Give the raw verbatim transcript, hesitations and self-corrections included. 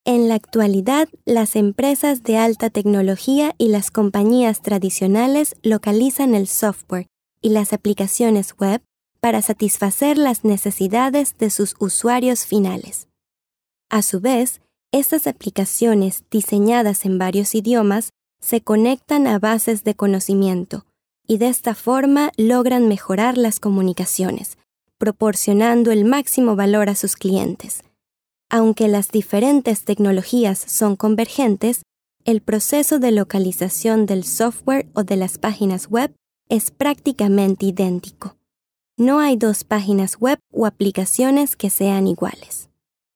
En la actualidad, las empresas de alta tecnología y las compañías tradicionales localizan el software y las aplicaciones web para satisfacer las necesidades de sus usuarios finales. A su vez, estas aplicaciones diseñadas en varios idiomas se conectan a bases de conocimiento y de esta forma logran mejorar las comunicaciones, proporcionando el máximo valor a sus clientes. Aunque las diferentes tecnologías son convergentes, el proceso de localización del software o de las páginas web es prácticamente idéntico. No hay dos páginas web o aplicaciones que sean iguales.